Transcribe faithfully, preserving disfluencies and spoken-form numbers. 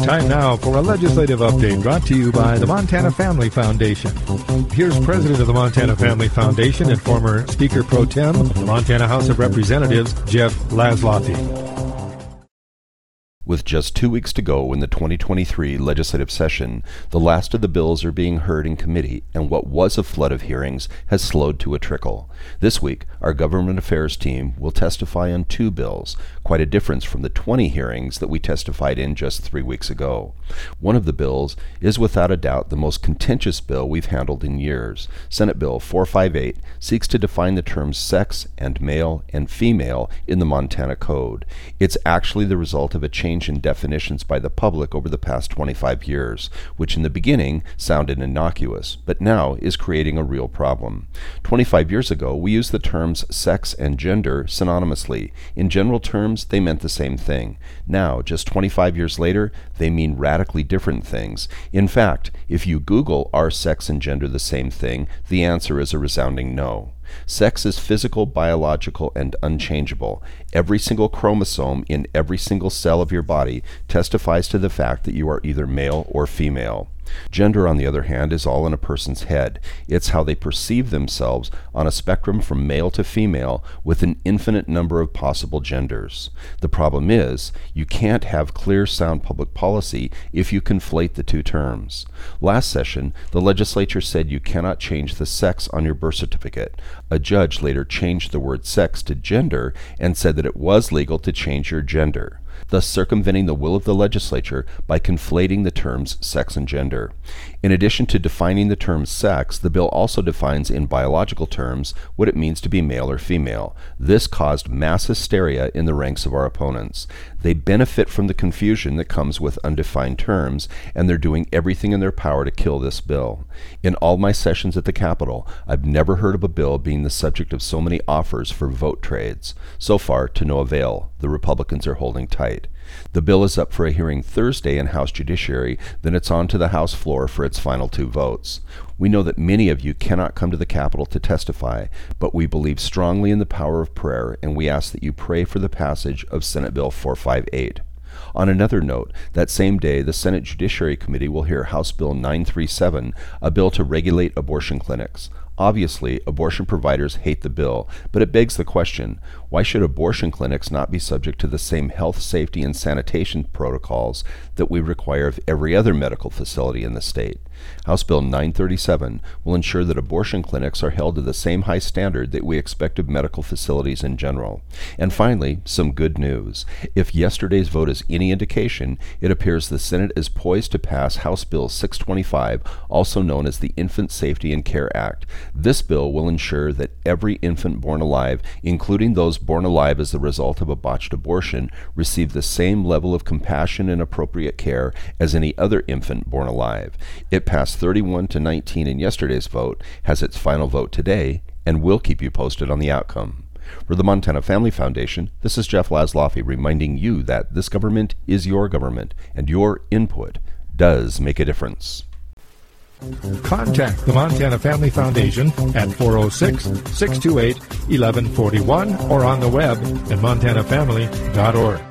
Time now for a legislative update brought to you by the Montana Family Foundation. Here's President of the Montana Family Foundation and former Speaker Pro Tem, the Montana House of Representatives, Jeff Laszloffy. With just two weeks to go in the twenty twenty-three legislative session, the last of the bills are being heard in committee, and what was a flood of hearings has slowed to a trickle. This week, our government affairs team will testify on two bills, quite a difference from the twenty hearings that we testified in just three weeks ago. One of the bills is without a doubt the most contentious bill we've handled in years. Senate Bill four fifty-eight seeks to define the terms sex and male and female in the Montana Code. It's actually the result of a change in definitions by the public over the past twenty-five years, which in the beginning sounded innocuous, but now is creating a real problem. twenty-five years ago, we used the terms sex and gender synonymously. In general terms, they meant the same thing. Now, just twenty-five years later, they mean radically different things. In fact, if you Google, "Are sex and gender the same thing?" the answer is a resounding no. Sex is physical, biological, and unchangeable. Every single chromosome in every single cell of your body testifies to the fact that you are either male or female. Gender, on the other hand, is all in a person's head. It's how they perceive themselves on a spectrum from male to female with an infinite number of possible genders. The problem is, you can't have clear, sound public policy if you conflate the two terms. Last session, the legislature said you cannot change the sex on your birth certificate. A judge later changed the word sex to gender and said that it was legal to change your gender, thus circumventing the will of the legislature by conflating the terms sex and gender. In addition to defining the term sex, the bill also defines in biological terms what it means to be male or female. This caused mass hysteria in the ranks of our opponents. They benefit from the confusion that comes with undefined terms, and they're doing everything in their power to kill this bill. In all my sessions at the Capitol, I've never heard of a bill being the subject of so many offers for vote trades. So far, to no avail. The Republicans are holding tight. The bill is up for a hearing Thursday in House Judiciary, then it's on to the House floor for its final two votes. We know that many of you cannot come to the Capitol to testify, but we believe strongly in the power of prayer, and we ask that you pray for the passage of Senate Bill four fifty-eight. On another note, that same day, the Senate Judiciary Committee will hear House Bill nine thirty-seven, a bill to regulate abortion clinics. Obviously, abortion providers hate the bill, but it begs the question, why should abortion clinics not be subject to the same health, safety, and sanitation protocols that we require of every other medical facility in the state? House Bill nine thirty-seven will ensure that abortion clinics are held to the same high standard that we expect of medical facilities in general. And finally, some good news. If yesterday's vote is any indication, it appears the Senate is poised to pass House Bill six twenty-five, also known as the Infant Safety and Care Act. This bill will ensure that every infant born alive, including those born alive as the result of a botched abortion, receive the same level of compassion and appropriate care as any other infant born alive. It passed thirty-one to nineteen in yesterday's vote, has its final vote today, and will keep you posted on the outcome. For the Montana Family Foundation, this is Jeff Laszloffy reminding you that this government is your government, and your input does make a difference. Contact the Montana Family Foundation at four oh six, six two eight, one one four one or on the web at montana family dot org.